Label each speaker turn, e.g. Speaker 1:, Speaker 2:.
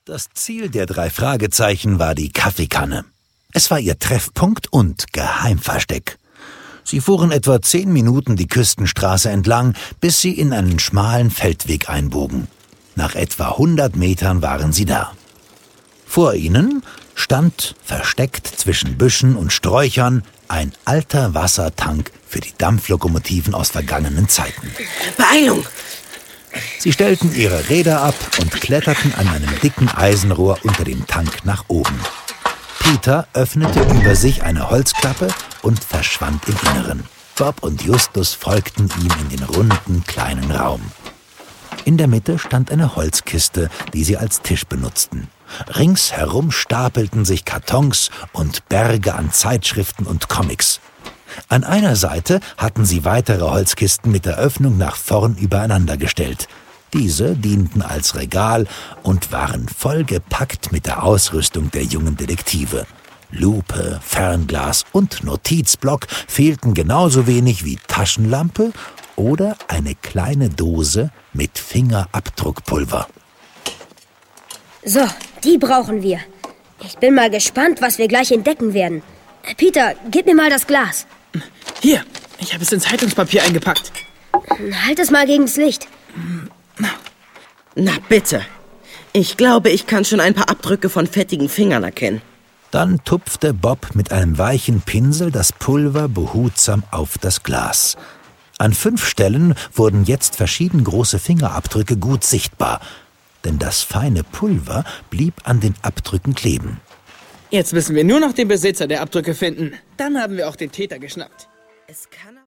Speaker 1: Das Ziel der 3 Fragezeichen war die Kaffeekanne. Es war ihr Treffpunkt und Geheimversteck. Sie fuhren etwa 10 Minuten die Küstenstraße entlang, bis sie in einen schmalen Feldweg einbogen. Nach etwa 100 Metern waren sie da. Vor ihnen stand, versteckt zwischen Büschen und Sträuchern, ein alter Wassertank für die Dampflokomotiven aus vergangenen Zeiten.
Speaker 2: Beeilung!
Speaker 1: Sie stellten ihre Räder ab und kletterten an einem dicken Eisenrohr unter dem Tank nach oben. Peter öffnete über sich eine Holzklappe und verschwand im Inneren. Bob und Justus folgten ihm in den runden, kleinen Raum. In der Mitte stand eine Holzkiste, die sie als Tisch benutzten. Ringsherum stapelten sich Kartons und Berge an Zeitschriften und Comics. An einer Seite hatten sie weitere Holzkisten mit der Öffnung nach vorn übereinander gestellt. Diese dienten als Regal und waren vollgepackt mit der Ausrüstung der jungen Detektive. Lupe, Fernglas und Notizblock fehlten genauso wenig wie Taschenlampe oder eine kleine Dose mit Fingerabdruckpulver.
Speaker 3: So, die brauchen wir. Ich bin mal gespannt, was wir gleich entdecken werden. Peter, gib mir mal das Glas.
Speaker 2: Hier, ich habe es in Zeitungspapier eingepackt.
Speaker 3: Halt es mal gegens Licht.
Speaker 4: Na bitte. Ich glaube, ich kann schon ein paar Abdrücke von fettigen Fingern erkennen.
Speaker 1: Dann tupfte Bob mit einem weichen Pinsel das Pulver behutsam auf das Glas. An 5 Stellen wurden jetzt verschieden große Fingerabdrücke gut sichtbar, denn das feine Pulver blieb an den Abdrücken kleben.
Speaker 2: Jetzt müssen wir nur noch den Besitzer der Abdrücke finden. Dann haben wir auch den Täter geschnappt.
Speaker 4: Es kann